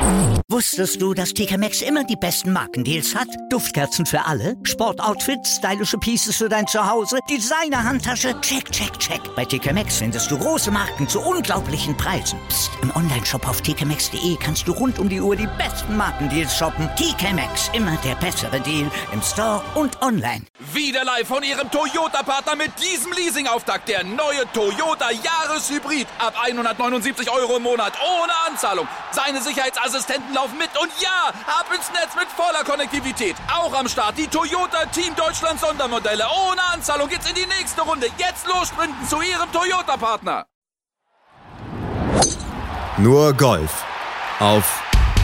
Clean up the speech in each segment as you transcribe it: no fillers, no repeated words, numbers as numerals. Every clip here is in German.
Wusstest du, dass TK Maxx immer die besten Markendeals hat? Duftkerzen für alle, Sportoutfits, stylische Pieces für dein Zuhause, Designer-Handtasche, check, check, check. Bei TK Maxx findest du große Marken zu unglaublichen Preisen. Psst. Im Onlineshop auf tkmaxx.de kannst du rund um die Uhr die besten Markendeals shoppen. TK Maxx, immer der bessere Deal im Store und online. Wieder live von Ihrem Toyota-Partner mit diesem Leasing-Auftakt. Der neue Toyota Jahreshybrid. Ab 179 € im Monat. Ohne Anzahlung. Seine Sicherheitsassistenten laufen mit. Und ja, ab ins Netz mit voller Konnektivität. Auch am Start die Toyota Team Deutschland Sondermodelle. Ohne Anzahlung geht's in die nächste Runde. Jetzt los sprinten zu Ihrem Toyota-Partner. Nur Golf auf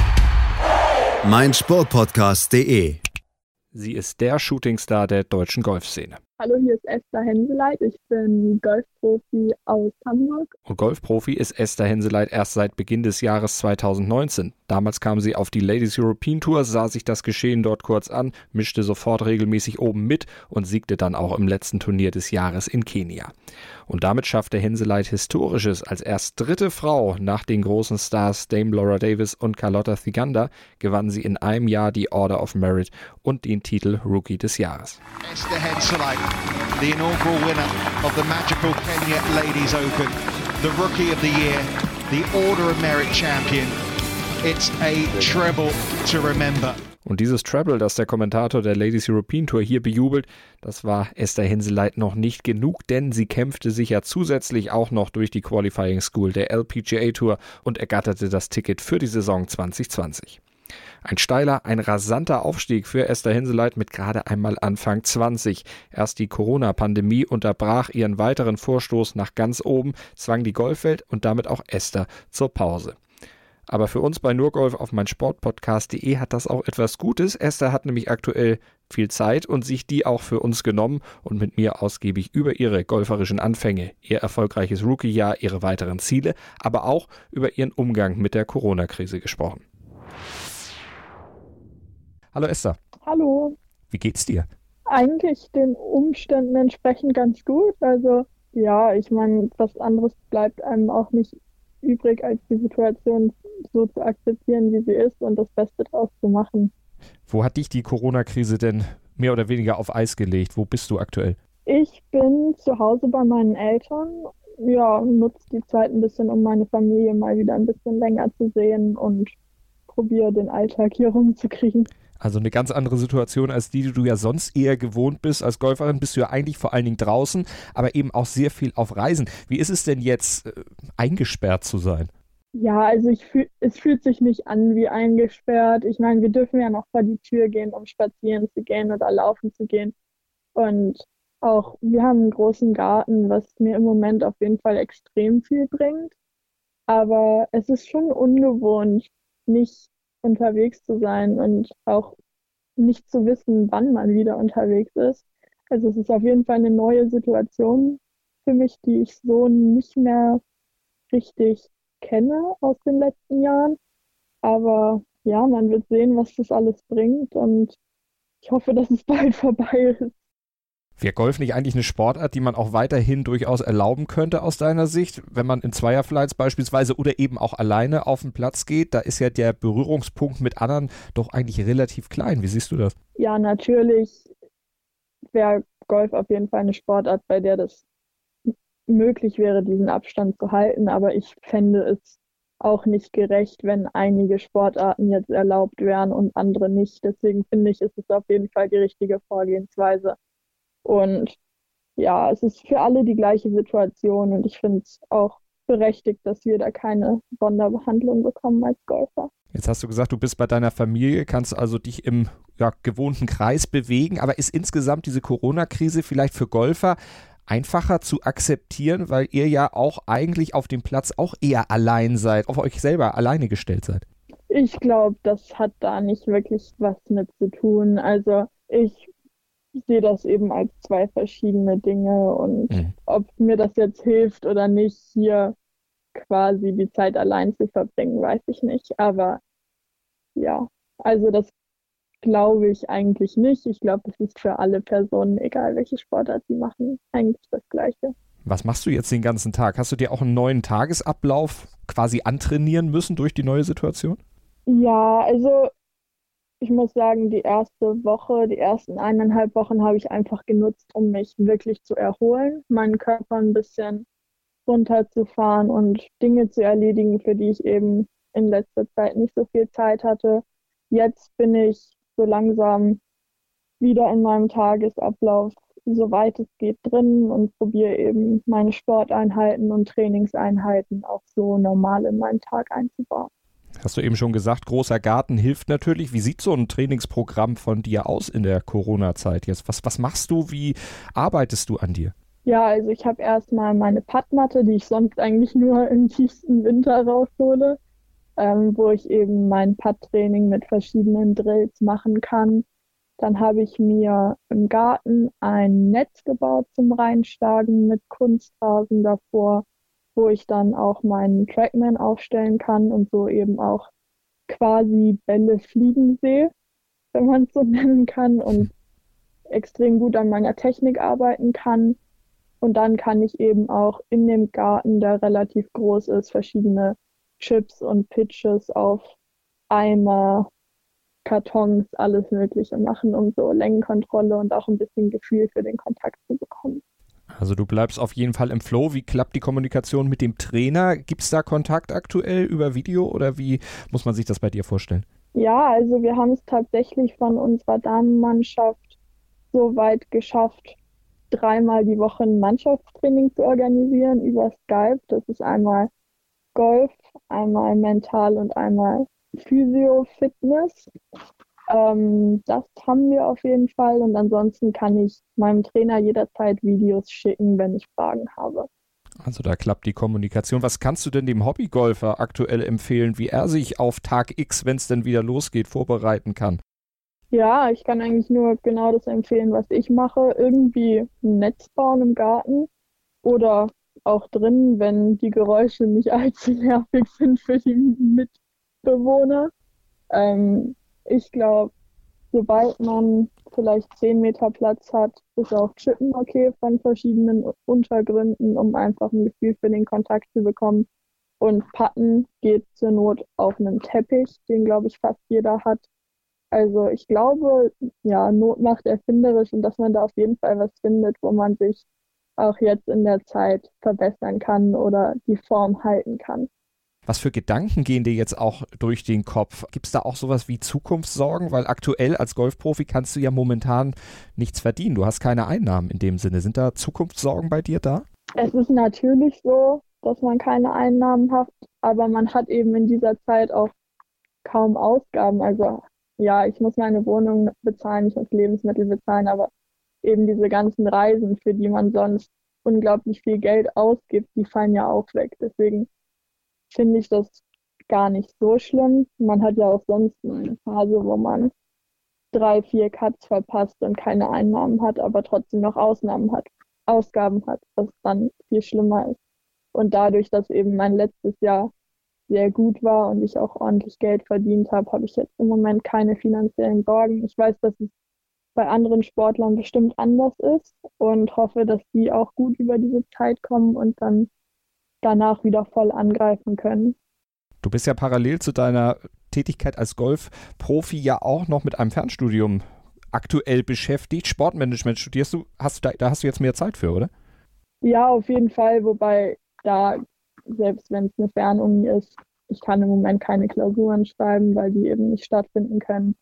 meinsportpodcast.de. Sie ist der Shootingstar der deutschen Golfszene. Hallo, hier ist Esther Henseleit. Ich bin Golfprofi aus Hamburg. Und Golfprofi ist Esther Henseleit erst seit Beginn des Jahres 2019. Damals kam sie auf die Ladies European Tour, sah sich das Geschehen dort kurz an, mischte sofort regelmäßig oben mit und siegte dann auch im letzten Turnier des Jahres in Kenia. Und damit schaffte Henseleit Historisches. Als erst dritte Frau nach den großen Stars Dame Laura Davis und Carlota Ciganda gewann sie in einem Jahr die Order of Merit und den Titel Rookie des Jahres. Esther Henseleit, the inaugural winner of the magical Kenya Ladies Open, the Rookie of the Year, the Order of Merit Champion. It's a treble to remember. Und dieses Treble, das der Kommentator der Ladies European Tour hier bejubelt, das war Esther Henseleit noch nicht genug, denn sie kämpfte sich ja zusätzlich auch noch durch die Qualifying School der LPGA Tour und ergatterte das Ticket für die Saison 2020. Ein steiler, ein rasanter Aufstieg für Esther Henseleit mit gerade einmal Anfang 20. Erst die Corona-Pandemie unterbrach ihren weiteren Vorstoß nach ganz oben, zwang die Golfwelt und damit auch Esther zur Pause. Aber für uns bei Nurgolf auf meinsportpodcast.de hat das auch etwas Gutes. Esther hat nämlich aktuell viel Zeit und sich die auch für uns genommen und mit mir ausgiebig über ihre golferischen Anfänge, ihr erfolgreiches Rookie-Jahr, ihre weiteren Ziele, aber auch über ihren Umgang mit der Corona-Krise gesprochen. Hallo Esther. Hallo. Wie geht's dir? Eigentlich den Umständen entsprechend ganz gut. Also ja, ich meine, was anderes bleibt einem auch nicht übrig, als die Situation so zu akzeptieren, wie sie ist und das Beste draus zu machen. Wo hat dich die Corona-Krise denn mehr oder weniger auf Eis gelegt? Wo bist du aktuell? Ich bin zu Hause bei meinen Eltern. Ja, nutze die Zeit ein bisschen, um meine Familie mal wieder ein bisschen länger zu sehen und probiere den Alltag hier rumzukriegen. Also eine ganz andere Situation als die du ja sonst eher gewohnt bist. Als Golferin bist du ja eigentlich vor allen Dingen draußen, aber eben auch sehr viel auf Reisen. Wie ist es denn jetzt, eingesperrt zu sein? Ja, also es fühlt sich nicht an wie eingesperrt. Ich meine, wir dürfen ja noch vor die Tür gehen, um spazieren zu gehen oder laufen zu gehen. Und auch wir haben einen großen Garten, was mir im Moment auf jeden Fall extrem viel bringt. Aber es ist schon ungewohnt, nicht unterwegs zu sein und auch nicht zu wissen, wann man wieder unterwegs ist. Also es ist auf jeden Fall eine neue Situation für mich, die ich so nicht mehr richtig kenne aus den letzten Jahren. Aber ja, man wird sehen, was das alles bringt und ich hoffe, dass es bald vorbei ist. Wäre Golf nicht eigentlich eine Sportart, die man auch weiterhin durchaus erlauben könnte aus deiner Sicht, wenn man in Zweierflights beispielsweise oder eben auch alleine auf den Platz geht? Da ist ja der Berührungspunkt mit anderen doch eigentlich relativ klein. Wie siehst du das? Ja, natürlich wäre Golf auf jeden Fall eine Sportart, bei der das möglich wäre, diesen Abstand zu halten. Aber ich fände es auch nicht gerecht, wenn einige Sportarten jetzt erlaubt wären und andere nicht. Deswegen finde ich, ist es auf jeden Fall die richtige Vorgehensweise. Und ja, es ist für alle die gleiche Situation und ich finde es auch berechtigt, dass wir da keine Sonderbehandlung bekommen als Golfer. Jetzt hast du gesagt, du bist bei deiner Familie, kannst also dich im gewohnten Kreis bewegen, aber ist insgesamt diese Corona-Krise vielleicht für Golfer einfacher zu akzeptieren, weil ihr ja auch eigentlich auf dem Platz auch eher allein seid, auf euch selber alleine gestellt seid? Ich glaube, das hat da nicht wirklich was mit zu tun. Also ich sehe das eben als zwei verschiedene Dinge und ob mir das jetzt hilft oder nicht, hier quasi die Zeit allein zu verbringen, weiß ich nicht. Aber ja, also das glaube ich eigentlich nicht. Ich glaube, das ist für alle Personen, egal welche Sportart sie machen, eigentlich das Gleiche. Was machst du jetzt den ganzen Tag? Hast du dir auch einen neuen Tagesablauf quasi antrainieren müssen durch die neue Situation? Ja, also ich muss sagen, die erste Woche, die ersten 1,5 Wochen habe ich einfach genutzt, um mich wirklich zu erholen, meinen Körper ein bisschen runterzufahren und Dinge zu erledigen, für die ich eben in letzter Zeit nicht so viel Zeit hatte. Jetzt bin ich so langsam wieder in meinem Tagesablauf, soweit es geht, drin und probiere eben meine Sporteinheiten und Trainingseinheiten auch so normal in meinen Tag einzubauen. Hast du eben schon gesagt, großer Garten hilft natürlich. Wie sieht so ein Trainingsprogramm von dir aus in der Corona-Zeit jetzt? Was machst du? Wie arbeitest du an dir? Ja, also ich habe erstmal meine Paddmatte, die ich sonst eigentlich nur im tiefsten Winter raushole, wo ich eben mein Paddtraining mit verschiedenen Drills machen kann. Dann habe ich mir im Garten ein Netz gebaut zum Reinschlagen mit Kunstrasen davor, wo ich dann auch meinen Trackman aufstellen kann und so eben auch quasi Bälle fliegen sehe, wenn man es so nennen kann, und extrem gut an meiner Technik arbeiten kann. Und dann kann ich eben auch in dem Garten, der relativ groß ist, verschiedene Chips und Pitches auf Eimer, Kartons, alles Mögliche machen, um so Längenkontrolle und auch ein bisschen Gefühl für den Kontakt zu bekommen. Also du bleibst auf jeden Fall im Flow. Wie klappt die Kommunikation mit dem Trainer? Gibt es da Kontakt aktuell über Video oder wie muss man sich das bei dir vorstellen? Ja, also wir haben es tatsächlich von unserer Damenmannschaft so weit geschafft, 3-mal die Woche ein Mannschaftstraining zu organisieren über Skype. Das ist einmal Golf, einmal Mental und einmal Physio-Fitness. Das haben wir auf jeden Fall, und ansonsten kann ich meinem Trainer jederzeit Videos schicken, wenn ich Fragen habe. Also da klappt die Kommunikation. Was kannst du denn dem Hobbygolfer aktuell empfehlen, wie er sich auf Tag X, wenn es denn wieder losgeht, vorbereiten kann? Ja, ich kann eigentlich nur genau das empfehlen, was ich mache. Irgendwie ein Netz bauen im Garten oder auch drin, wenn die Geräusche nicht allzu nervig sind für die Mitbewohner. Ich glaube, sobald man vielleicht 10 Meter Platz hat, ist auch Chippen okay von verschiedenen Untergründen, um einfach ein Gefühl für den Kontakt zu bekommen. Und Putten geht zur Not auf einem Teppich, den, glaube ich, fast jeder hat. Also ich glaube, ja, Not macht erfinderisch, und dass man da auf jeden Fall was findet, wo man sich auch jetzt in der Zeit verbessern kann oder die Form halten kann. Was für Gedanken gehen dir jetzt auch durch den Kopf? Gibt es da auch sowas wie Zukunftssorgen? Weil aktuell als Golfprofi kannst du ja momentan nichts verdienen. Du hast keine Einnahmen in dem Sinne. Sind da Zukunftssorgen bei dir da? Es ist natürlich so, dass man keine Einnahmen hat, aber man hat eben in dieser Zeit auch kaum Ausgaben. Also ja, ich muss meine Wohnung bezahlen, ich muss Lebensmittel bezahlen, aber eben diese ganzen Reisen, für die man sonst unglaublich viel Geld ausgibt, die fallen ja auch weg. Deswegen finde ich das gar nicht so schlimm. Man hat ja auch sonst eine Phase, wo man 3, 4 Cuts verpasst und keine Einnahmen hat, aber trotzdem noch Ausgaben hat, was dann viel schlimmer ist. Und dadurch, dass eben mein letztes Jahr sehr gut war und ich auch ordentlich Geld verdient habe, habe ich jetzt im Moment keine finanziellen Sorgen. Ich weiß, dass es bei anderen Sportlern bestimmt anders ist und hoffe, dass die auch gut über diese Zeit kommen und dann danach wieder voll angreifen können. Du bist ja parallel zu deiner Tätigkeit als Golfprofi ja auch noch mit einem Fernstudium aktuell beschäftigt. Sportmanagement studierst du, da hast du jetzt mehr Zeit für, oder? Ja, auf jeden Fall, wobei da, selbst wenn es eine Fernuni ist, ich kann im Moment keine Klausuren schreiben, weil die eben nicht stattfinden können,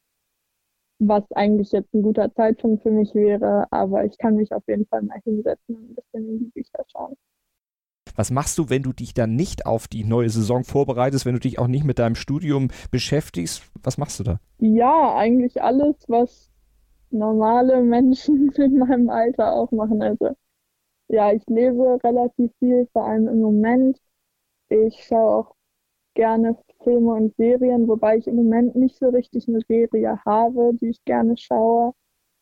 was eigentlich jetzt ein guter Zeitpunkt für mich wäre, aber ich kann mich auf jeden Fall mal hinsetzen und ein bisschen in die Bücher schauen. Was machst du, wenn du dich dann nicht auf die neue Saison vorbereitest, wenn du dich auch nicht mit deinem Studium beschäftigst? Was machst du da? Ja, eigentlich alles, was normale Menschen in meinem Alter auch machen. Also ja, ich lese relativ viel, vor allem im Moment. Ich schaue auch gerne Filme und Serien, wobei ich im Moment nicht so richtig eine Serie habe, die ich gerne schaue.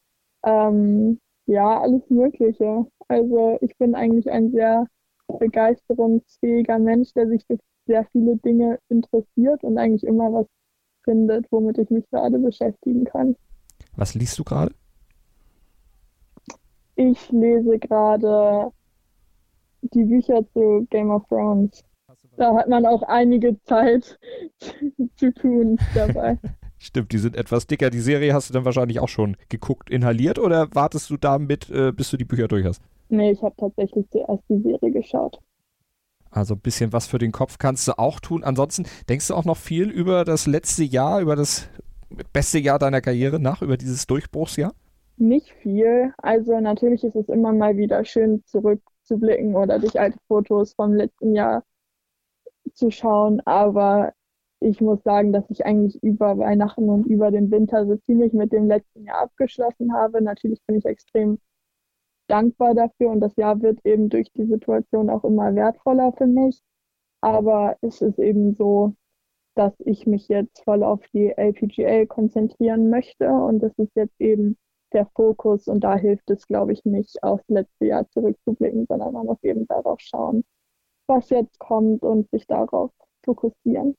Ja, alles Mögliche. Also ich bin eigentlich ein sehr begeisterungsfähiger Mensch, der sich für sehr viele Dinge interessiert und eigentlich immer was findet, womit ich mich gerade beschäftigen kann. Was liest du gerade? Ich lese gerade die Bücher zu Game of Thrones. Da hat man auch einige Zeit zu tun dabei. Stimmt, die sind etwas dicker. Die Serie hast du dann wahrscheinlich auch schon geguckt, inhaliert oder wartest du damit, bis du die Bücher durch hast? Nee, ich habe tatsächlich zuerst die Serie geschaut. Also ein bisschen was für den Kopf kannst du auch tun. Ansonsten denkst du auch noch viel über das letzte Jahr, über das beste Jahr deiner Karriere nach, über dieses Durchbruchsjahr? Nicht viel. Also natürlich ist es immer mal wieder schön zurückzublicken oder durch alte Fotos vom letzten Jahr zu schauen. Aber ich muss sagen, dass ich eigentlich über Weihnachten und über den Winter so ziemlich mit dem letzten Jahr abgeschlossen habe. Natürlich bin ich extrem dankbar dafür und das Jahr wird eben durch die Situation auch immer wertvoller für mich. Aber es ist eben so, dass ich mich jetzt voll auf die LPGA konzentrieren möchte und das ist jetzt eben der Fokus und da hilft es, glaube ich, nicht aufs letzte Jahr zurückzublicken, sondern man muss eben darauf schauen, was jetzt kommt und sich darauf fokussieren.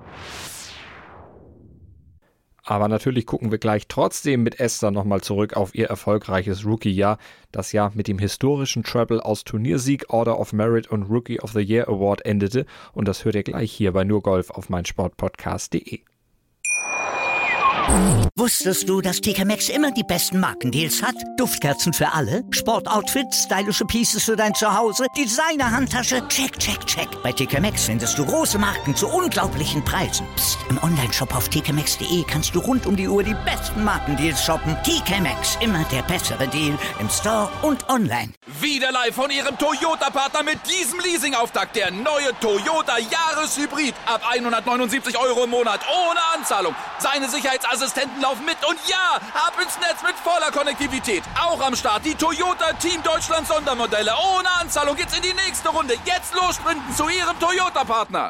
Aber natürlich gucken wir gleich trotzdem mit Esther nochmal zurück auf ihr erfolgreiches Rookie-Jahr. Das Jahr mit dem historischen Treble aus Turniersieg, Order of Merit und Rookie of the Year Award endete. Und das hört ihr gleich hier bei Nur Golf auf meinsportpodcast.de. Wusstest du, dass TK Maxx immer die besten Markendeals hat? Duftkerzen für alle, Sportoutfits, stylische Pieces für dein Zuhause, Designer-Handtasche, check, check, check. Bei TK Maxx findest du große Marken zu unglaublichen Preisen. Psst. Im Onlineshop auf tkmaxx.de kannst du rund um die Uhr die besten Markendeals shoppen. TK Maxx, immer der bessere Deal im Store und online. Wieder live von Ihrem Toyota-Partner mit diesem Leasing-Auftakt. Der neue Toyota Jahreshybrid. Ab 179 € im Monat ohne Anzahlung. Seine Sicherheitsassistenten laufen mit und ja, ab ins Netz mit voller Konnektivität. Auch am Start die Toyota Team Deutschland Sondermodelle. Ohne Anzahlung geht's in die nächste Runde. Jetzt los sprinten zu Ihrem Toyota-Partner.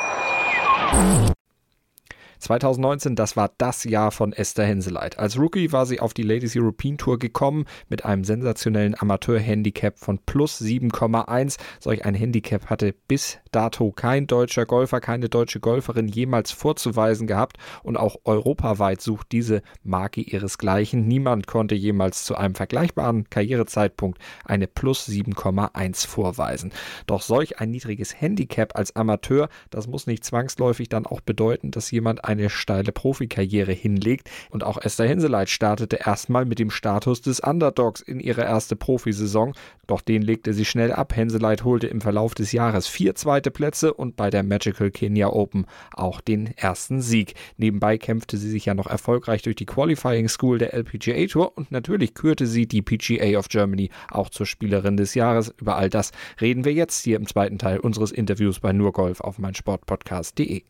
2019, das war das Jahr von Esther Henseleit. Als Rookie war sie auf die Ladies European Tour gekommen mit einem sensationellen Amateur-Handicap von plus 7,1. Solch ein Handicap hatte bis dato kein deutscher Golfer, keine deutsche Golferin jemals vorzuweisen gehabt und auch europaweit sucht diese Marke ihresgleichen. Niemand konnte jemals zu einem vergleichbaren Karrierezeitpunkt eine plus 7,1 vorweisen. Doch solch ein niedriges Handicap als Amateur, das muss nicht zwangsläufig dann auch bedeuten, dass jemand eine steile Profikarriere hinlegt. Und auch Esther Henseleit startete erstmal mit dem Status des Underdogs in ihre erste Profisaison. Doch den legte sie schnell ab. Henseleit holte im Verlauf des Jahres 4 zweite Plätze und bei der Magical Kenya Open auch den ersten Sieg. Nebenbei kämpfte sie sich ja noch erfolgreich durch die Qualifying School der LPGA Tour und natürlich kürte sie die PGA of Germany auch zur Spielerin des Jahres. Über all das reden wir jetzt hier im zweiten Teil unseres Interviews bei Nur Golf auf meinsportpodcast.de.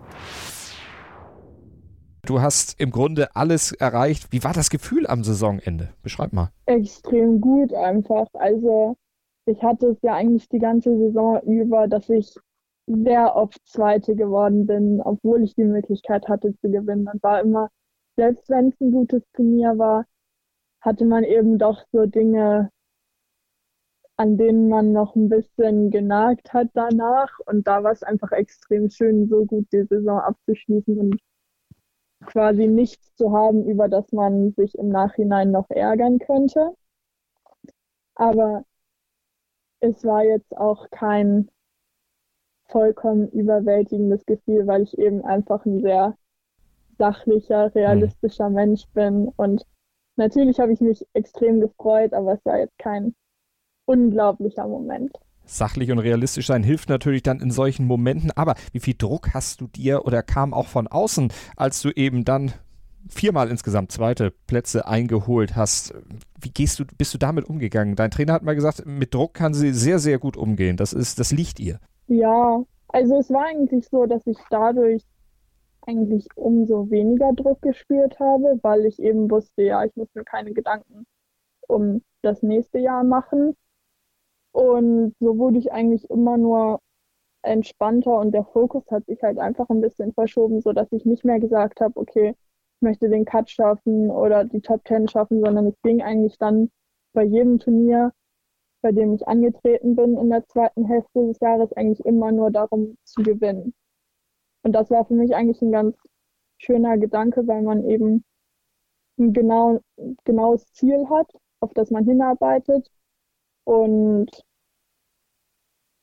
Du hast im Grunde alles erreicht. Wie war das Gefühl am Saisonende? Beschreib mal. Extrem gut einfach. Also ich hatte es ja eigentlich die ganze Saison über, dass ich sehr oft Zweite geworden bin, obwohl ich die Möglichkeit hatte zu gewinnen. Und war immer, selbst wenn es ein gutes Turnier war, hatte man eben doch so Dinge, an denen man noch ein bisschen genagt hat danach. Und da war es einfach extrem schön, so gut die Saison abzuschließen und quasi nichts zu haben, über das man sich im Nachhinein noch ärgern könnte. Aber es war jetzt auch kein vollkommen überwältigendes Gefühl, weil ich eben einfach ein sehr sachlicher, realistischer Mensch bin. Und natürlich habe ich mich extrem gefreut, aber es war jetzt kein unglaublicher Moment. Sachlich und realistisch sein hilft natürlich dann in solchen Momenten, aber wie viel Druck hast du dir oder kam auch von außen, als du eben dann 4-mal insgesamt zweite Plätze eingeholt hast? Wie bist du damit umgegangen? Dein Trainer hat mal gesagt, mit Druck kann sie sehr, sehr gut umgehen. Das liegt ihr. Ja, also es war eigentlich so, dass ich dadurch eigentlich umso weniger Druck gespürt habe, weil ich eben wusste, ja, ich muss mir keine Gedanken um das nächste Jahr machen. Und so wurde ich eigentlich immer nur entspannter und der Fokus hat sich halt einfach ein bisschen verschoben, sodass ich nicht mehr gesagt habe, okay, ich möchte den Cut schaffen oder die Top 10 schaffen, sondern es ging eigentlich dann bei jedem Turnier, bei dem ich angetreten bin in der zweiten Hälfte des Jahres, eigentlich immer nur darum zu gewinnen. Und das war für mich eigentlich ein ganz schöner Gedanke, weil man eben ein genaues Ziel hat, auf das man hinarbeitet. Und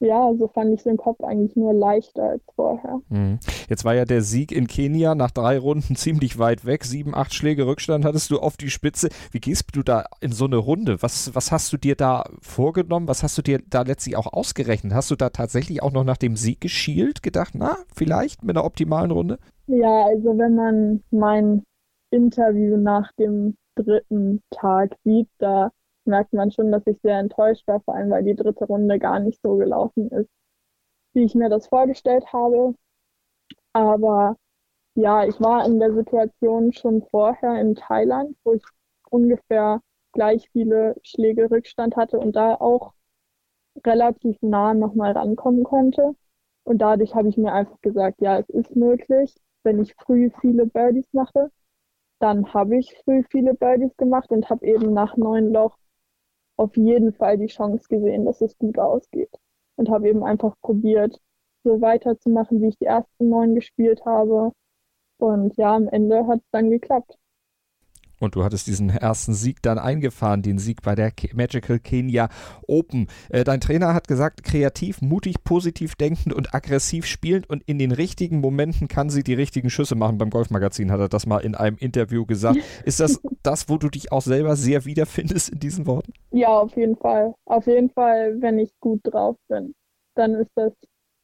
ja, so fand ich es im Kopf eigentlich nur leichter als vorher. Jetzt war ja der Sieg in Kenia nach 3 Runden ziemlich weit weg. 7, 8 Schläge Rückstand hattest du auf die Spitze. Wie gehst du da in so eine Runde? Was hast du dir da vorgenommen? Was hast du dir da letztlich auch ausgerechnet? Hast du da tatsächlich auch noch nach dem Sieg geschielt, gedacht, na, vielleicht mit einer optimalen Runde? Ja, also wenn man mein Interview nach dem 3. Tag sieht, da merkt man schon, dass ich sehr enttäuscht war, vor allem weil die 3. Runde gar nicht so gelaufen ist, wie ich mir das vorgestellt habe. Aber ja, ich war in der Situation schon vorher in Thailand, wo ich ungefähr gleich viele Schläge Rückstand hatte und da auch relativ nah nochmal rankommen konnte. Und dadurch habe ich mir einfach gesagt, ja, es ist möglich, wenn ich früh viele Birdies mache. Dann habe ich früh viele Birdies gemacht und habe eben nach 9 Loch auf jeden Fall die Chance gesehen, dass es gut ausgeht. Und habe eben einfach probiert, so weiterzumachen, wie ich die ersten 9 gespielt habe. Und ja, am Ende hat es dann geklappt. Und du hattest diesen ersten Sieg dann eingefahren, den Sieg bei der Magical Kenya Open. Dein Trainer hat gesagt, kreativ, mutig, positiv denkend und aggressiv spielend und in den richtigen Momenten kann sie die richtigen Schüsse machen. Beim Golfmagazin hat er das mal in einem Interview gesagt. Ist das, wo du dich auch selber sehr wiederfindest in diesen Worten? Ja, auf jeden Fall. Auf jeden Fall, wenn ich gut drauf bin, dann ist das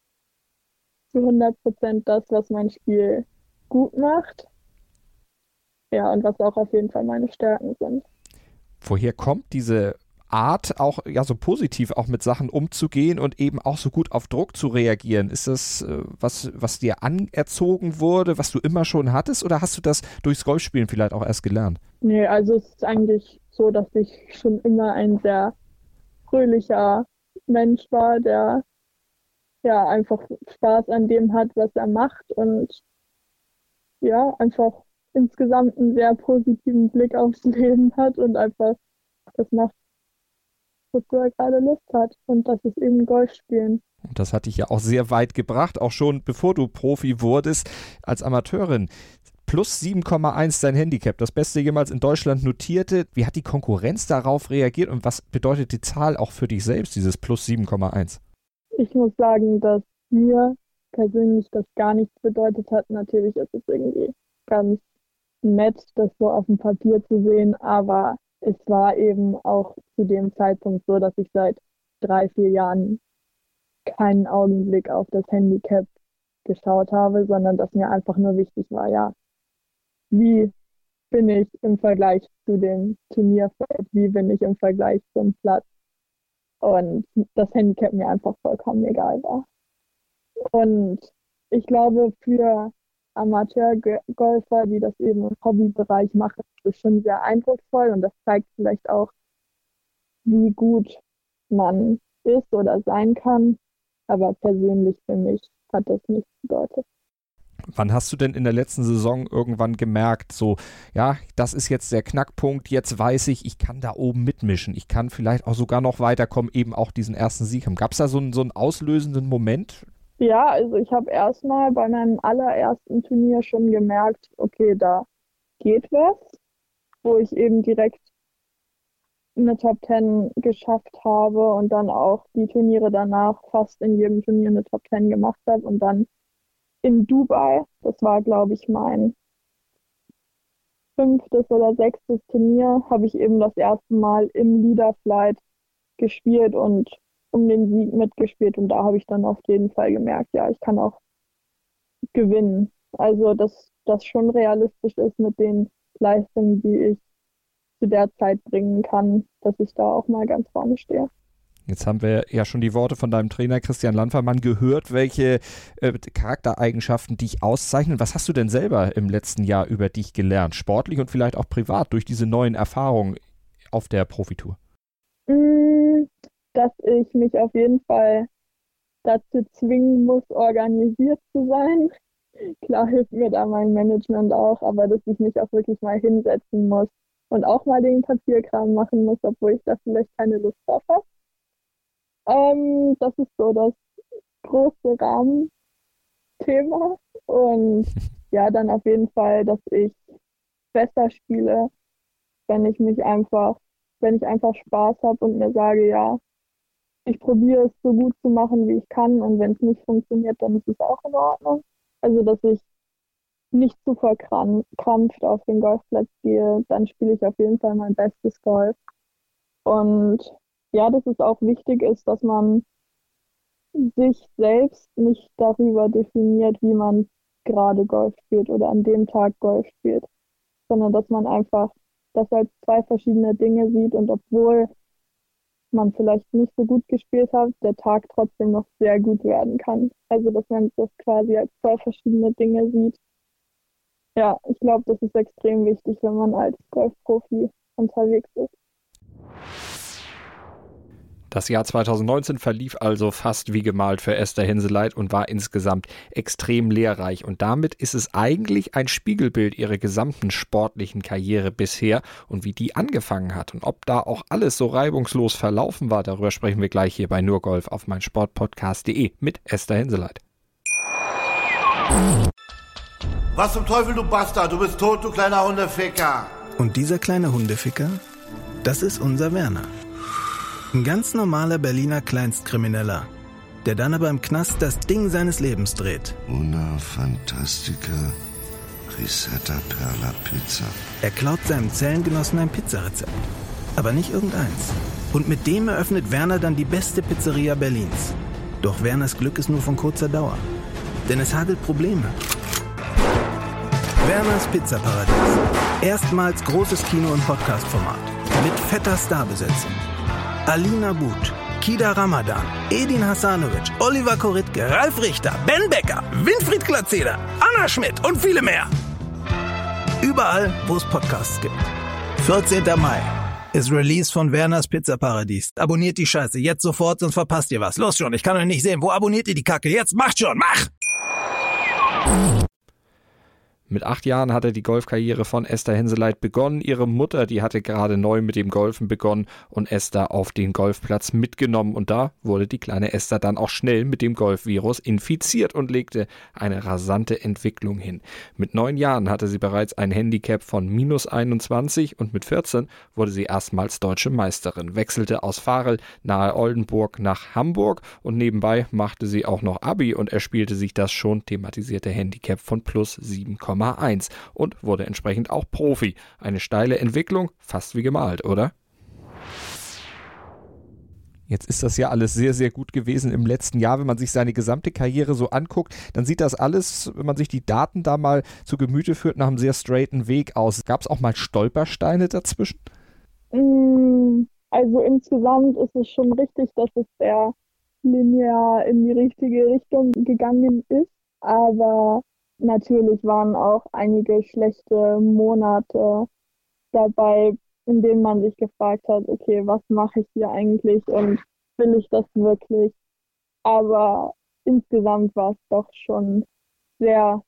zu 100% das, was mein Spiel gut macht. Ja, und was auch auf jeden Fall meine Stärken sind. Woher kommt diese Art, auch ja so positiv auch mit Sachen umzugehen und eben auch so gut auf Druck zu reagieren? Ist das was dir anerzogen wurde, was du immer schon hattest, oder hast du das durchs Golfspielen vielleicht auch erst gelernt? Nee, also es ist eigentlich so, dass ich schon immer ein sehr fröhlicher Mensch war, der ja einfach Spaß an dem hat, was er macht und ja, einfach insgesamt einen sehr positiven Blick aufs Leben hat und einfach das macht, wozu er gerade Lust hat. Und das ist eben Golf spielen. Und das hat dich ja auch sehr weit gebracht, auch schon bevor du Profi wurdest als Amateurin. Plus 7,1 dein Handicap, das Beste jemals in Deutschland notierte. Wie hat die Konkurrenz darauf reagiert und was bedeutet die Zahl auch für dich selbst, dieses Plus 7,1? Ich muss sagen, dass mir persönlich das gar nichts bedeutet hat. Natürlich ist es irgendwie ganz nett, das so auf dem Papier zu sehen, aber es war eben auch zu dem Zeitpunkt so, dass ich seit 3, 4 Jahren keinen Augenblick auf das Handicap geschaut habe, sondern dass mir einfach nur wichtig war, ja, wie bin ich im Vergleich zu dem Turnierfeld, wie bin ich im Vergleich zum Platz und das Handicap mir einfach vollkommen egal war. Und ich glaube, für Amateurgolfer, die das eben im Hobbybereich machen, ist es schon sehr eindrucksvoll und das zeigt vielleicht auch, wie gut man ist oder sein kann. Aber persönlich für mich hat das nichts bedeutet. Wann hast du denn in der letzten Saison irgendwann gemerkt, so, ja, das ist jetzt der Knackpunkt, jetzt weiß ich kann da oben mitmischen, ich kann vielleicht auch sogar noch weiterkommen, eben auch diesen ersten Sieg haben. Gab es da so einen auslösenden Moment? Ja, also ich habe erstmal bei meinem allerersten Turnier schon gemerkt, okay, da geht was, wo ich eben direkt eine Top 10 geschafft habe und dann auch die Turniere danach fast in jedem Turnier eine Top 10 gemacht habe und dann in Dubai, das war glaube ich mein 5. oder 6. Turnier, habe ich eben das erste Mal im Leaderflight gespielt und um den Sieg mitgespielt und da habe ich dann auf jeden Fall gemerkt, ja, ich kann auch gewinnen. Also, dass das schon realistisch ist mit den Leistungen, die ich zu der Zeit bringen kann, dass ich da auch mal ganz vorne stehe. Jetzt haben wir ja schon die Worte von deinem Trainer Christian Landfermann gehört, welche Charaktereigenschaften dich auszeichnen. Was hast du denn selber im letzten Jahr über dich gelernt, sportlich und vielleicht auch privat, durch diese neuen Erfahrungen auf der Profitour? Dass ich mich auf jeden Fall dazu zwingen muss, organisiert zu sein. Klar hilft mir da mein Management auch, aber dass ich mich auch wirklich mal hinsetzen muss und auch mal den Papierkram machen muss, obwohl ich da vielleicht keine Lust drauf habe. Das ist so das große Rahmenthema. Und ja, dann auf jeden Fall, dass ich besser spiele, wenn ich einfach Spaß habe und mir sage, ja, ich probiere es so gut zu machen, wie ich kann, und wenn es nicht funktioniert, dann ist es auch in Ordnung. Also, dass ich nicht zu verkrampft auf den Golfplatz gehe, dann spiele ich auf jeden Fall mein bestes Golf. Und ja, dass es auch wichtig ist, dass man sich selbst nicht darüber definiert, wie man gerade Golf spielt oder an dem Tag Golf spielt, sondern dass man einfach das als zwei verschiedene Dinge sieht, und obwohl man vielleicht nicht so gut gespielt hat, der Tag trotzdem noch sehr gut werden kann. Also dass man das quasi als zwei verschiedene Dinge sieht. Ja, ich glaube, das ist extrem wichtig, wenn man als Golfprofi unterwegs ist. Das Jahr 2019 verlief also fast wie gemalt für Esther Henseleit und war insgesamt extrem lehrreich. Und damit ist es eigentlich ein Spiegelbild ihrer gesamten sportlichen Karriere bisher und wie die angefangen hat. Und ob da auch alles so reibungslos verlaufen war, darüber sprechen wir gleich hier bei Nur Golf auf meinsportpodcast.de mit Esther Henseleit. Was zum Teufel, du Bastard? Du bist tot, du kleiner Hundeficker. Und dieser kleine Hundeficker, das ist unser Werner. Ein ganz normaler Berliner Kleinstkrimineller, der dann aber im Knast das Ding seines Lebens dreht. Una Fantastica Risetta Perla Pizza. Er klaut seinem Zellengenossen ein Pizzarezept, aber nicht irgendeins. Und mit dem eröffnet Werner dann die beste Pizzeria Berlins. Doch Werners Glück ist nur von kurzer Dauer, denn es hagelt Probleme. Werners Pizzaparadies. Erstmals großes Kino- und Podcast-Format. Mit fetter Starbesetzung. Alina But, Kida Ramadan, Edin Hasanovic, Oliver Koritke, Ralf Richter, Ben Becker, Winfried Glatzeder, Anna Schmidt und viele mehr. Überall, wo es Podcasts gibt. 14. Mai ist Release von Werners Pizzaparadies. Abonniert die Scheiße jetzt sofort, sonst verpasst ihr was. Los schon, ich kann euch nicht sehen. Wo abonniert ihr die Kacke? Jetzt macht schon, mach! Mit 8 Jahren hatte die Golfkarriere von Esther Henseleit begonnen. Ihre Mutter, die hatte gerade neu mit dem Golfen begonnen und Esther auf den Golfplatz mitgenommen. Und da wurde die kleine Esther dann auch schnell mit dem Golfvirus infiziert und legte eine rasante Entwicklung hin. Mit 9 Jahren hatte sie bereits ein Handicap von -21 und mit 14 wurde sie erstmals deutsche Meisterin, wechselte aus Varel nahe Oldenburg nach Hamburg und nebenbei machte sie auch noch Abi und erspielte sich das schon thematisierte Handicap von +7,1 und wurde entsprechend auch Profi. Eine steile Entwicklung, fast wie gemalt, oder? Jetzt ist das ja alles sehr, sehr gut gewesen im letzten Jahr. Wenn man sich seine gesamte Karriere so anguckt, dann sieht das alles, wenn man sich die Daten da mal zu Gemüte führt, nach einem sehr straighten Weg aus. Gab es auch mal Stolpersteine dazwischen? Also insgesamt ist es schon richtig, dass es sehr linear in die richtige Richtung gegangen ist, aber natürlich waren auch einige schlechte Monate dabei, in denen man sich gefragt hat, okay, was mache ich hier eigentlich und will ich das wirklich? Aber insgesamt war es doch schon sehr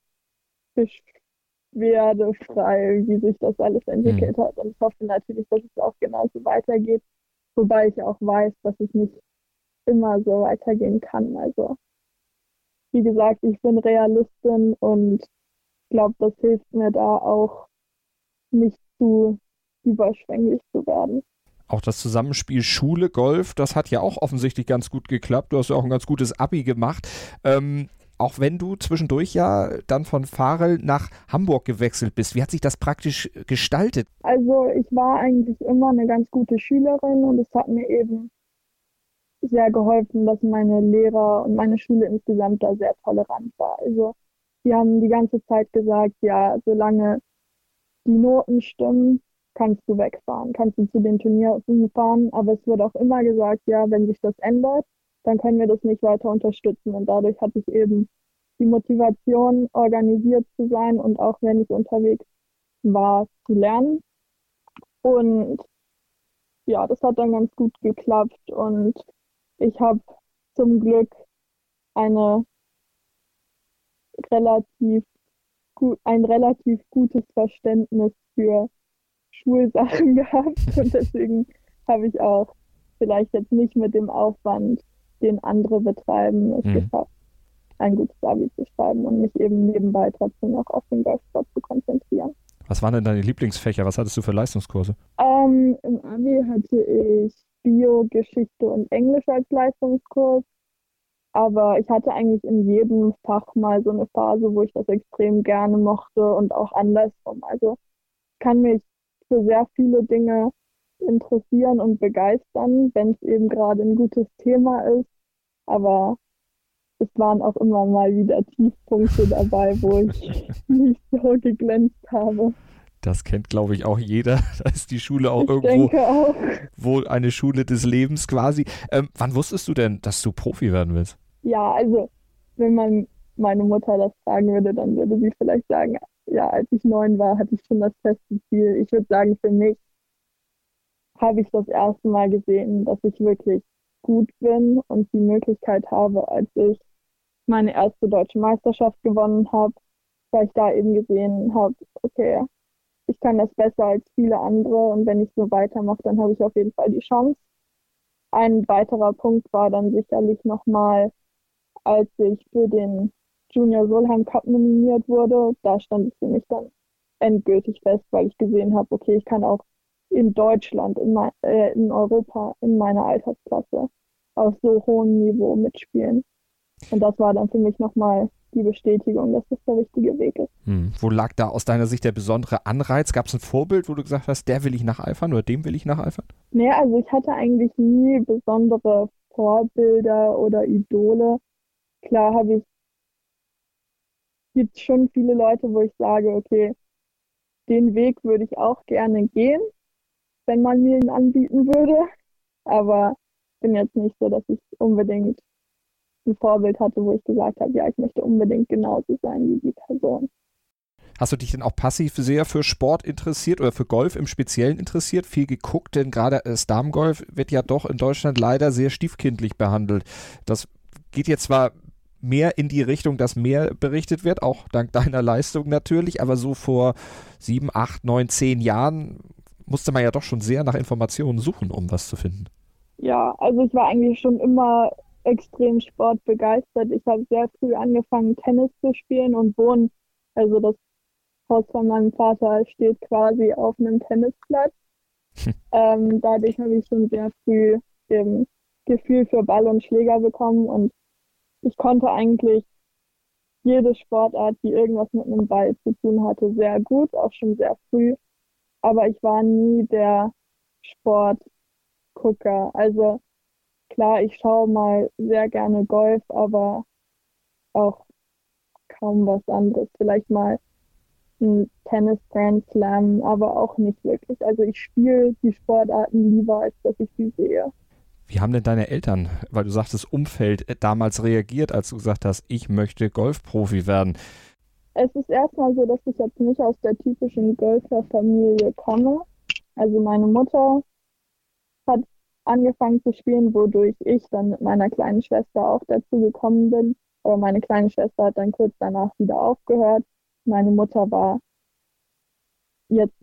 beschwerdefrei, wie sich das alles entwickelt hat. Und ich hoffe natürlich, dass es auch genauso weitergeht, wobei ich auch weiß, dass es nicht immer so weitergehen kann. Also wie gesagt, ich bin Realistin und ich glaube, das hilft mir da auch, nicht zu überschwänglich zu werden. Auch das Zusammenspiel Schule, Golf, das hat ja auch offensichtlich ganz gut geklappt. Du hast ja auch ein ganz gutes Abi gemacht. Auch wenn du zwischendurch ja dann von Varel nach Hamburg gewechselt bist. Wie hat sich das praktisch gestaltet? Also ich war eigentlich immer eine ganz gute Schülerin und es hat mir eben sehr geholfen, dass meine Lehrer und meine Schule insgesamt da sehr tolerant war. Also die haben die ganze Zeit gesagt, ja, solange die Noten stimmen, kannst du wegfahren, kannst du zu den Turnieren fahren, aber es wird auch immer gesagt, ja, wenn sich das ändert, dann können wir das nicht weiter unterstützen. Und dadurch hatte ich eben die Motivation, organisiert zu sein und auch wenn ich unterwegs war, zu lernen. Und ja, das hat dann ganz gut geklappt und ich habe zum Glück ein relativ gutes Verständnis für Schulsachen gehabt und deswegen habe ich auch vielleicht jetzt nicht mit dem Aufwand, den andere betreiben, es geschafft, ein gutes Abi zu schreiben und mich eben nebenbei trotzdem noch auf den Golfsport zu konzentrieren. Was waren denn deine Lieblingsfächer? Was hattest du für Leistungskurse? Im Abi hatte ich Bio, Geschichte und Englisch als Leistungskurs. Aber ich hatte eigentlich in jedem Fach mal so eine Phase, wo ich das extrem gerne mochte und auch andersrum. Also ich kann mich für sehr viele Dinge interessieren und begeistern, wenn es eben gerade ein gutes Thema ist. Aber es waren auch immer mal wieder Tiefpunkte dabei, wo ich nicht so geglänzt habe. Das kennt, glaube ich, auch jeder. Da ist die Schule auch Ich irgendwo denke auch. wohl eine Schule des Lebens quasi. Wann wusstest du denn, dass du Profi werden willst? Ja, also wenn man meine Mutter das fragen würde, dann würde sie vielleicht sagen, ja, als ich 9 war, hatte ich schon das feste Ziel. Ich würde sagen, für mich habe ich das erste Mal gesehen, dass ich wirklich gut bin und die Möglichkeit habe, als ich meine erste deutsche Meisterschaft gewonnen habe, weil ich da eben gesehen habe, okay, ich kann das besser als viele andere und wenn ich so weitermache, dann habe ich auf jeden Fall die Chance. Ein weiterer Punkt war dann sicherlich nochmal, als ich für den Junior Solheim Cup nominiert wurde. Da stand es für mich dann endgültig fest, weil ich gesehen habe, okay, ich kann auch in Deutschland, in Europa, in meiner Altersklasse auf so hohem Niveau mitspielen. Und das war dann für mich nochmal die Bestätigung, dass das der richtige Weg ist. Wo lag da aus deiner Sicht der besondere Anreiz? Gab es ein Vorbild, wo du gesagt hast, der will ich nacheifern oder dem will ich nacheifern? Nee, also ich hatte eigentlich nie besondere Vorbilder oder Idole. Klar gibt schon viele Leute, wo ich sage, okay, den Weg würde ich auch gerne gehen, wenn man mir ihn anbieten würde. Aber ich bin jetzt nicht so, dass ich unbedingt ein Vorbild hatte, wo ich gesagt habe, ja, ich möchte unbedingt genauso sein wie die Person. Hast du dich denn auch passiv sehr für Sport interessiert oder für Golf im Speziellen interessiert? Viel geguckt, denn gerade das Damengolf wird ja doch in Deutschland leider sehr stiefkindlich behandelt. Das geht jetzt zwar mehr in die Richtung, dass mehr berichtet wird, auch dank deiner Leistung natürlich, aber so vor 7, 8, 9, 10 Jahren musste man ja doch schon sehr nach Informationen suchen, um was zu finden. Ja, also ich war eigentlich schon immer extrem sportbegeistert. Ich habe sehr früh angefangen, Tennis zu spielen und also das Haus von meinem Vater steht quasi auf einem Tennisplatz. Dadurch habe ich schon sehr früh eben Gefühl für Ball und Schläger bekommen und ich konnte eigentlich jede Sportart, die irgendwas mit einem Ball zu tun hatte, sehr gut, auch schon sehr früh. Aber ich war nie der Sportgucker. Also klar, ich schaue mal sehr gerne Golf, aber auch kaum was anderes. Vielleicht mal ein Tennis Grand Slam, aber auch nicht wirklich. Also ich spiele die Sportarten lieber, als dass ich sie sehe. Wie haben denn deine Eltern, weil du sagtest, Umfeld damals reagiert, als du gesagt hast, ich möchte Golfprofi werden? Es ist erstmal so, dass ich jetzt nicht aus der typischen Golferfamilie komme. Also meine Mutter hat angefangen zu spielen, wodurch ich dann mit meiner kleinen Schwester auch dazu gekommen bin. Aber meine kleine Schwester hat dann kurz danach wieder aufgehört. Meine Mutter war jetzt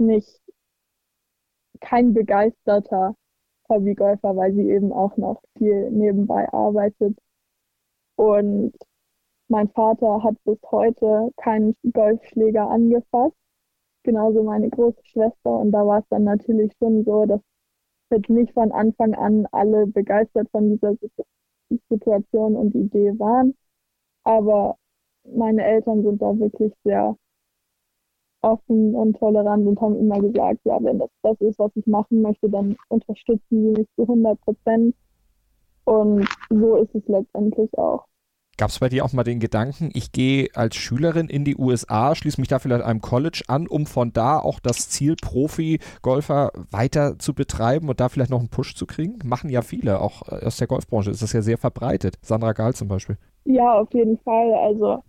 kein begeisterter Hobbygolfer, weil sie eben auch noch viel nebenbei arbeitet. Und mein Vater hat bis heute keinen Golfschläger angefasst, genauso meine große Schwester. Und da war es dann natürlich schon so, dass jetzt nicht von Anfang an alle begeistert von dieser Situation und Idee waren. Aber meine Eltern sind da wirklich sehr offen und tolerant und haben immer gesagt, ja, wenn das ist, was ich machen möchte, dann unterstützen sie mich zu 100%. Und so ist es letztendlich auch. Gab es bei dir auch mal den Gedanken, ich gehe als Schülerin in die USA, schließe mich da vielleicht einem College an, um von da auch das Ziel Profi-Golfer weiter zu betreiben und da vielleicht noch einen Push zu kriegen? Machen ja viele, auch aus der Golfbranche ist das ja sehr verbreitet. Sandra Gahl zum Beispiel. Ja, auf jeden Fall. Also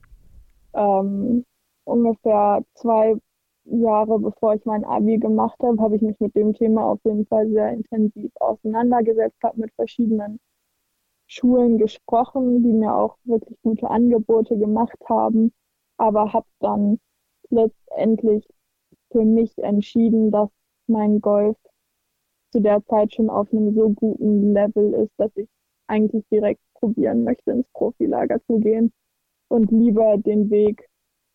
ungefähr 2 Jahre bevor ich mein Abi gemacht habe, habe ich mich mit dem Thema auf jeden Fall sehr intensiv auseinandergesetzt, habe mit verschiedenen Schulen gesprochen, die mir auch wirklich gute Angebote gemacht haben, aber habe dann letztendlich für mich entschieden, dass mein Golf zu der Zeit schon auf einem so guten Level ist, dass ich eigentlich direkt probieren möchte, ins Profilager zu gehen und lieber den Weg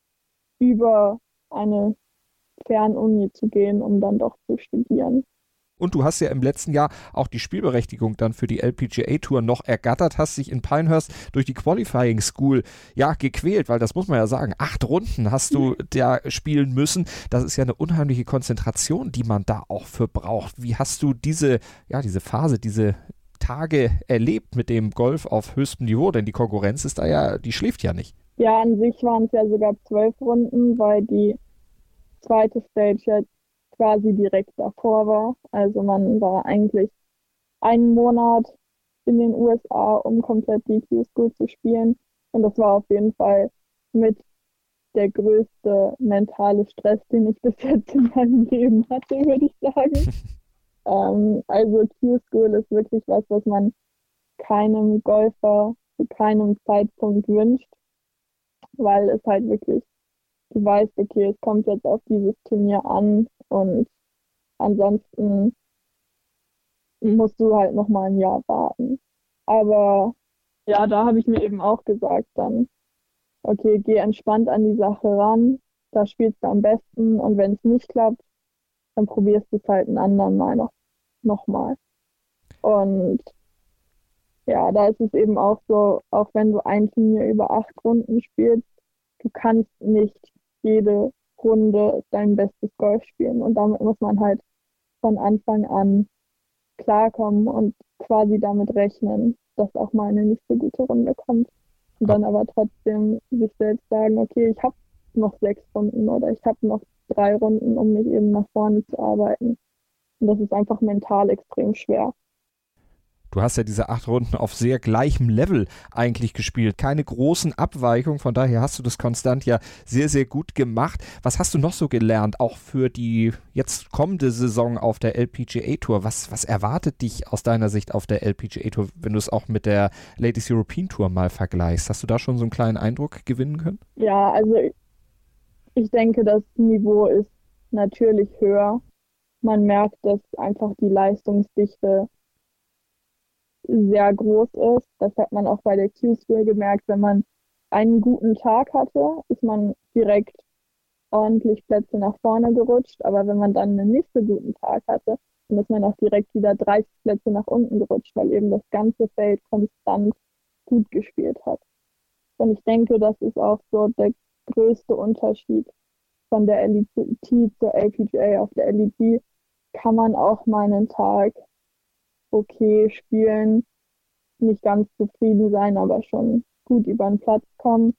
über eine Fernuni zu gehen, um dann doch zu studieren. Und du hast ja im letzten Jahr auch die Spielberechtigung dann für die LPGA Tour noch ergattert, hast dich in Pinehurst durch die Qualifying School gequält, weil das muss man ja sagen, 8 Runden hast du da spielen müssen. Das ist ja eine unheimliche Konzentration, die man da auch für braucht. Wie hast du diese Phase, diese Tage erlebt mit dem Golf auf höchstem Niveau? Denn die Konkurrenz ist da ja, die schläft ja nicht. Ja, an sich waren es ja sogar 12 Runden, weil die zweite Stage ja quasi direkt davor war. Also man war eigentlich einen Monat in den USA, um komplett die Q-School zu spielen. Und das war auf jeden Fall mit der größte mentale Stress, den ich bis jetzt in meinem Leben hatte, würde ich sagen. Also Q-School ist wirklich was man keinem Golfer zu keinem Zeitpunkt wünscht, weil es halt wirklich, du weißt, okay, es kommt jetzt auf dieses Turnier an und ansonsten musst du halt nochmal ein Jahr warten. Aber ja, da habe ich mir eben auch gesagt dann, okay, geh entspannt an die Sache ran, da spielst du am besten und wenn es nicht klappt, dann probierst du es halt ein anderen Mal nochmal. Und ja, da ist es eben auch so, auch wenn du ein Turnier über 8 Runden spielst, du kannst nicht jede Runde dein bestes Golf spielen. Und damit muss man halt von Anfang an klarkommen und quasi damit rechnen, dass auch mal eine nicht so gute Runde kommt. Und dann aber trotzdem sich selbst sagen, okay, ich habe noch 6 Runden oder ich habe noch 3 Runden, um mich eben nach vorne zu arbeiten. Und das ist einfach mental extrem schwer. Du hast ja diese 8 Runden auf sehr gleichem Level eigentlich gespielt. Keine großen Abweichungen, von daher hast du das konstant ja sehr, sehr gut gemacht. Was hast du noch so gelernt, auch für die jetzt kommende Saison auf der LPGA Tour? Was erwartet dich aus deiner Sicht auf der LPGA Tour, wenn du es auch mit der Ladies European Tour mal vergleichst? Hast du da schon so einen kleinen Eindruck gewinnen können? Ja, also ich denke, das Niveau ist natürlich höher. Man merkt, dass einfach die Leistungsdichte sehr groß ist. Das hat man auch bei der Q-School gemerkt. Wenn man einen guten Tag hatte, ist man direkt ordentlich Plätze nach vorne gerutscht. Aber wenn man dann einen nicht so guten Tag hatte, dann ist man auch direkt wieder 30 Plätze nach unten gerutscht, weil eben das ganze Feld konstant gut gespielt hat. Und ich denke, das ist auch so der größte Unterschied von der LET zur LPGA. Auf der LET kann man auch mal einen Tag okay spielen, nicht ganz zufrieden sein, aber schon gut über den Platz kommen.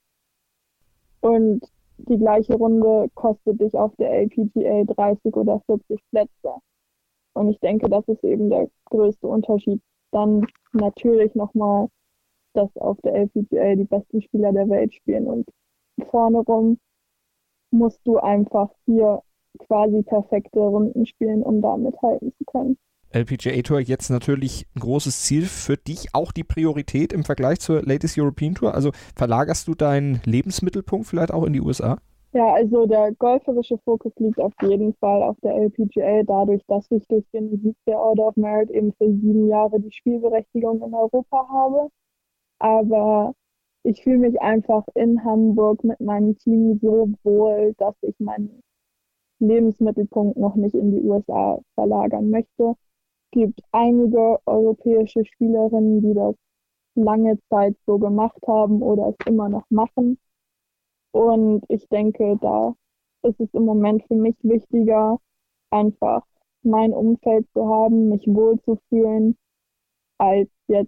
Und die gleiche Runde kostet dich auf der LPGA 30 oder 40 Plätze. Und ich denke, das ist eben der größte Unterschied. Dann natürlich nochmal, dass auf der LPGA die besten Spieler der Welt spielen. Und vorne rum musst du einfach hier quasi perfekte Runden spielen, um da mithalten zu können. LPGA Tour jetzt natürlich ein großes Ziel für dich, auch die Priorität im Vergleich zur Ladies European Tour. Also verlagerst du deinen Lebensmittelpunkt vielleicht auch in die USA? Ja, also der golferische Fokus liegt auf jeden Fall auf der LPGA, dadurch, dass ich durch den Sieg der Order of Merit eben für 7 Jahre die Spielberechtigung in Europa habe. Aber ich fühle mich einfach in Hamburg mit meinem Team so wohl, dass ich meinen Lebensmittelpunkt noch nicht in die USA verlagern möchte. Es gibt einige europäische Spielerinnen, die das lange Zeit so gemacht haben oder es immer noch machen. Und ich denke, da ist es im Moment für mich wichtiger, einfach mein Umfeld zu haben, mich wohlzufühlen, als jetzt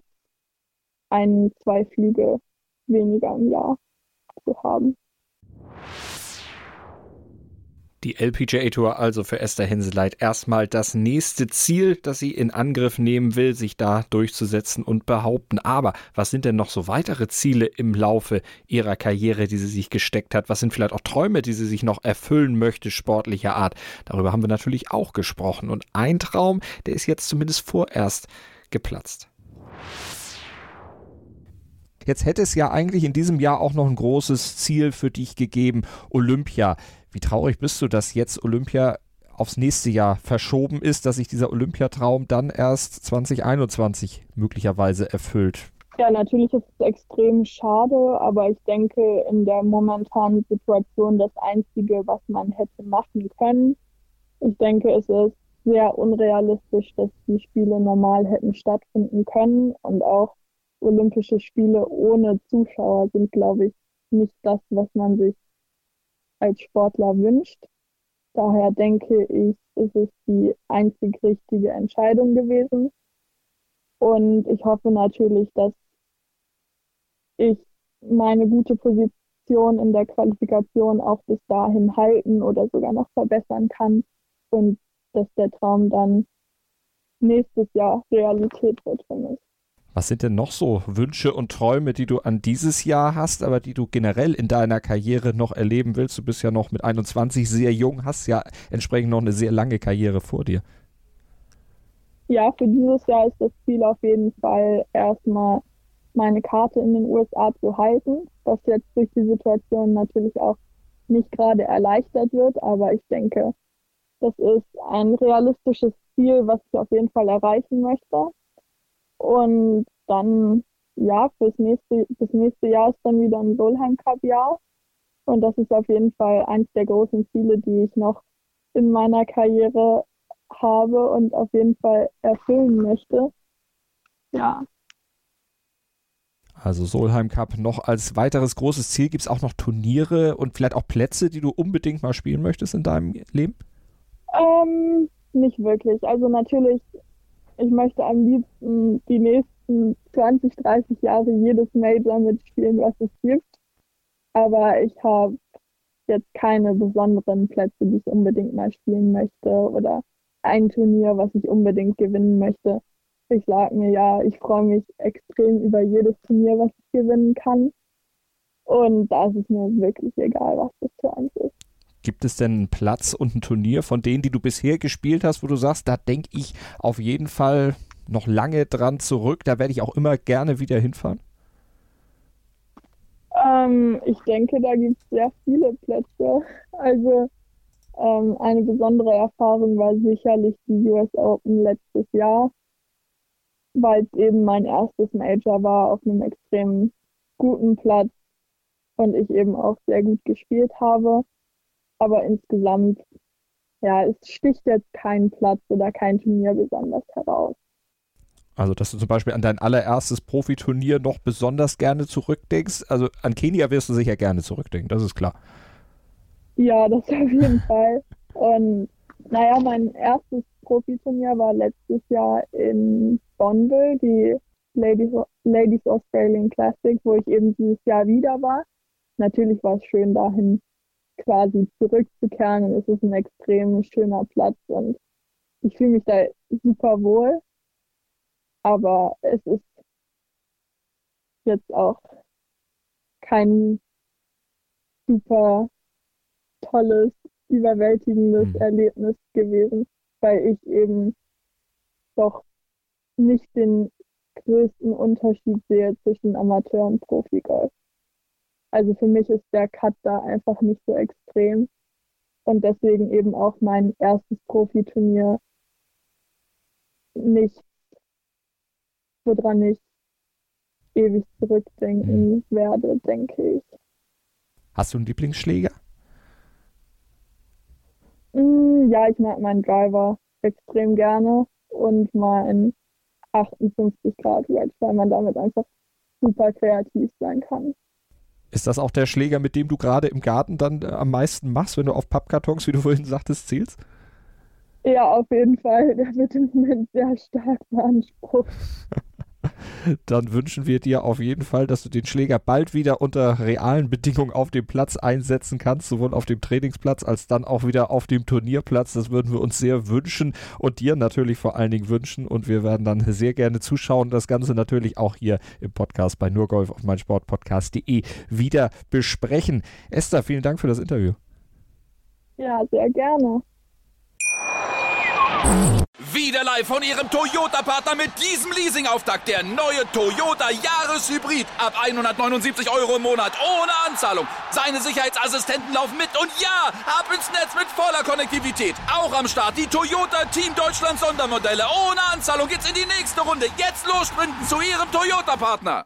2 Flüge weniger im Jahr zu haben. Die LPGA Tour also für Esther Henseleit erstmal das nächste Ziel, das sie in Angriff nehmen will, sich da durchzusetzen und behaupten. Aber was sind denn noch so weitere Ziele im Laufe ihrer Karriere, die sie sich gesteckt hat? Was sind vielleicht auch Träume, die sie sich noch erfüllen möchte, sportlicher Art? Darüber haben wir natürlich auch gesprochen. Und ein Traum, der ist jetzt zumindest vorerst geplatzt. Jetzt hätte es ja eigentlich in diesem Jahr auch noch ein großes Ziel für dich gegeben, Olympia. Wie traurig bist du, dass jetzt Olympia aufs nächste Jahr verschoben ist, dass sich dieser Olympiatraum dann erst 2021 möglicherweise erfüllt? Ja, natürlich ist es extrem schade, aber ich denke, in der momentanen Situation das Einzige, was man hätte machen können. Ich denke, es ist sehr unrealistisch, dass die Spiele normal hätten stattfinden können. Und auch Olympische Spiele ohne Zuschauer sind, glaube ich, nicht das, was man sich als Sportler wünscht. Daher denke ich, ist es die einzig richtige Entscheidung gewesen. Und ich hoffe natürlich, dass ich meine gute Position in der Qualifikation auch bis dahin halten oder sogar noch verbessern kann und dass der Traum dann nächstes Jahr Realität wird für mich. Was sind denn noch so Wünsche und Träume, die du an dieses Jahr hast, aber die du generell in deiner Karriere noch erleben willst? Du bist ja noch mit 21 sehr jung, hast ja entsprechend noch eine sehr lange Karriere vor dir. Ja, für dieses Jahr ist das Ziel auf jeden Fall erstmal meine Karte in den USA zu halten, was jetzt durch die Situation natürlich auch nicht gerade erleichtert wird, aber ich denke, das ist ein realistisches Ziel, was ich auf jeden Fall erreichen möchte. Und dann, ja, das nächste Jahr ist dann wieder ein Solheim Cup Jahr. Und das ist auf jeden Fall eins der großen Ziele, die ich noch in meiner Karriere habe und auf jeden Fall erfüllen möchte. Ja. Also Solheim Cup noch als weiteres großes Ziel. Gibt es auch noch Turniere und vielleicht auch Plätze, die du unbedingt mal spielen möchtest in deinem Leben? Nicht wirklich. Also natürlich, ich möchte am liebsten die nächsten 20, 30 Jahre jedes Major mitspielen, was es gibt. Aber ich habe jetzt keine besonderen Plätze, die ich unbedingt mal spielen möchte oder ein Turnier, was ich unbedingt gewinnen möchte. Ich sage mir, ja, ich freue mich extrem über jedes Turnier, was ich gewinnen kann. Und da ist es mir wirklich egal, was das für eins ist. Gibt es denn einen Platz und ein Turnier von denen, die du bisher gespielt hast, wo du sagst, da denke ich auf jeden Fall noch lange dran zurück, da werde ich auch immer gerne wieder hinfahren? Ich denke, da gibt es sehr viele Plätze. Also eine besondere Erfahrung war sicherlich die US Open letztes Jahr, weil es eben mein erstes Major war auf einem extrem guten Platz und ich eben auch sehr gut gespielt habe. Aber insgesamt, ja, es sticht jetzt kein Platz oder kein Turnier besonders heraus. Also, dass du zum Beispiel an dein allererstes Profiturnier noch besonders gerne zurückdenkst. Also an Kenia wirst du sicher gerne zurückdenken, das ist klar. Ja, das auf jeden Fall. Und naja, mein erstes Profiturnier war letztes Jahr in Bonneville, die Ladies Australian Classic, wo ich eben dieses Jahr wieder war. Natürlich war es schön, dahin quasi zurückzukehren und es ist ein extrem schöner Platz und ich fühle mich da super wohl. Aber es ist jetzt auch kein super tolles, überwältigendes Erlebnis gewesen, weil ich eben doch nicht den größten Unterschied sehe zwischen Amateur- und Profi-Golf. Also für mich ist der Cut da einfach nicht so extrem und deswegen eben auch mein erstes Profiturnier nicht, woran ich ewig zurückdenken werde, denke ich. Hast du einen Lieblingsschläger? Ja, ich mag meinen Driver extrem gerne und mein 58 Grad Wedge, weil man damit einfach super kreativ sein kann. Ist das auch der Schläger, mit dem du gerade im Garten dann am meisten machst, wenn du auf Pappkartons, wie du vorhin sagtest, zielst? Ja, auf jeden Fall. Der wird im Moment sehr stark beansprucht. Dann wünschen wir dir auf jeden Fall, dass du den Schläger bald wieder unter realen Bedingungen auf dem Platz einsetzen kannst, sowohl auf dem Trainingsplatz als dann auch wieder auf dem Turnierplatz. Das würden wir uns sehr wünschen und dir natürlich vor allen Dingen wünschen und wir werden dann sehr gerne zuschauen, das Ganze natürlich auch hier im Podcast bei Nur Golf auf meinsportpodcast.de wieder besprechen. Esther, vielen Dank für das Interview. Ja, sehr gerne. Wieder live von Ihrem Toyota-Partner mit diesem Leasing-Auftakt. Der neue Toyota Jahreshybrid. Ab 179 € im Monat. Ohne Anzahlung. Seine Sicherheitsassistenten laufen mit. Und ja, ab ins Netz mit voller Konnektivität. Auch am Start die Toyota Team Deutschland Sondermodelle. Ohne Anzahlung geht's in die nächste Runde. Jetzt los sprinten zu Ihrem Toyota-Partner.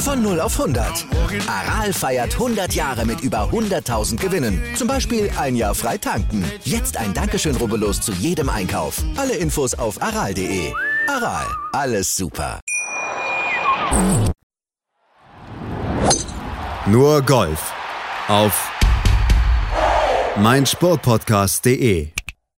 Von 0 auf 100. Aral feiert 100 Jahre mit über 100.000 Gewinnen. Zum Beispiel ein Jahr frei tanken. Jetzt ein Dankeschön, rubbellos zu jedem Einkauf. Alle Infos auf aral.de. Aral, alles super. Nur Golf auf meinsportpodcast.de.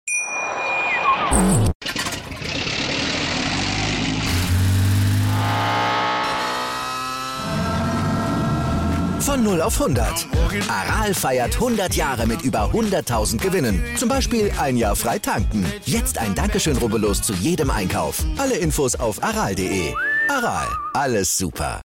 Von 0 auf 100. Aral feiert 100 Jahre mit über 100.000 Gewinnen. Zum Beispiel ein Jahr frei tanken. Jetzt ein Dankeschön, rubbellos zu jedem Einkauf. Alle Infos auf aral.de. Aral, alles super.